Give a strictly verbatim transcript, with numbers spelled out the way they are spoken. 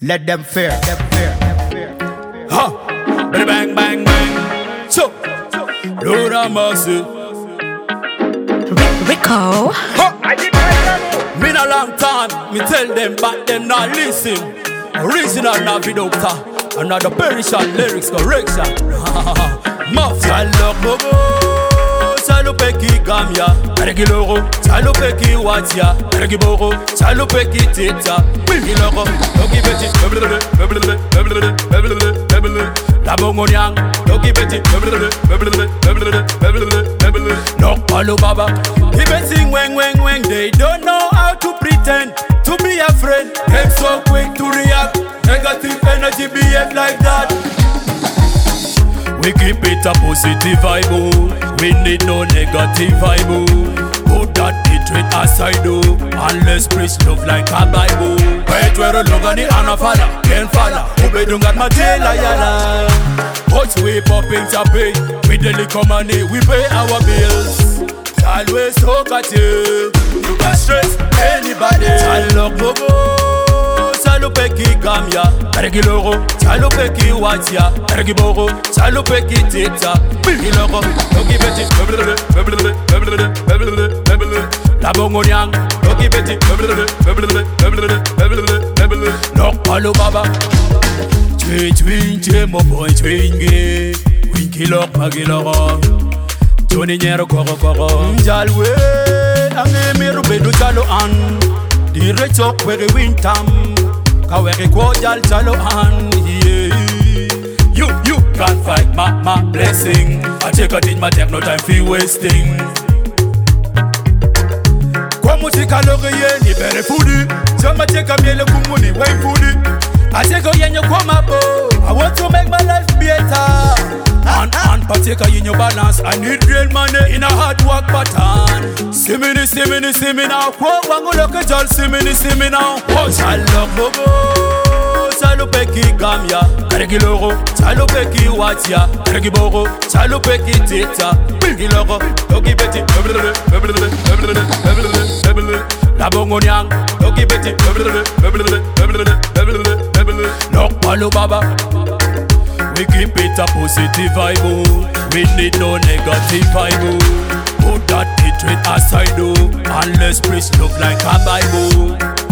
Let them fear, them fear, them fear. Ha! Bang, bang, bang. So, Lord have mercy. Rico. Ha! Been a long time, me tell them, but them not listen. Original Navi Doctor, another perishable lyrics correction. Mafia lock bogo, salopeki gamya, ergi logo, salopeki watia, ergi bogo, salopeki teta, bilgi logo, dogi beti, la bongo nyang, dogi beti, no palo baba, he betting weng weng weng, they don't know how to pretend to be a friend. Them so quick to react, negative energy behave like that. We keep it a positive vibe, oh. We need no negative vibe, oh. Put that hatred aside, oh, and let's preach love like a Bible. Wait where a logani ana fala, ken fala, ube dungat matela yala. Watch we popping champagne, we daily come money, we pay our bills. Always hook at you, you can stress anybody. Salok bogo, salopeki gamya, ergi logo, salopeki watia, ergi bogo, salopeki teta, bilgi logo, dogi beti, la bongo nyang, dogi beti, nok palo baba, twin twin twin mo boy twinge, winki lok magi logo. Tony Nyero koko koko Mjalwe Ange miru bedu chalo an Dire chok wege wintam Kawege kwa jal chalo an yeah. You, you can't fight my, my blessing I take a thing, my take no time for wasting Kwa muchika loge ye ni bere foodi Chama cheka miele kumuni way foodi I take a yenyo kwa mabo I want to make my life better And, and partake in your balance. I need real money in a hard work pattern. See me, ni, see me, ni, see me now. Kwa wangu loke jal, see me, ni, see me now. Oh, shalok bogo, salopeki gamya, ergi logo, salopeki watia, ergi bogo, salopeki teta, bilgi logo, dogi beti, la bongo nyang, dogi beti, nok palo baba. We keep it a positive vibe, oh. We need no negative vibe, oh. Put that hatred aside, oh, and let's preach love like a Bible.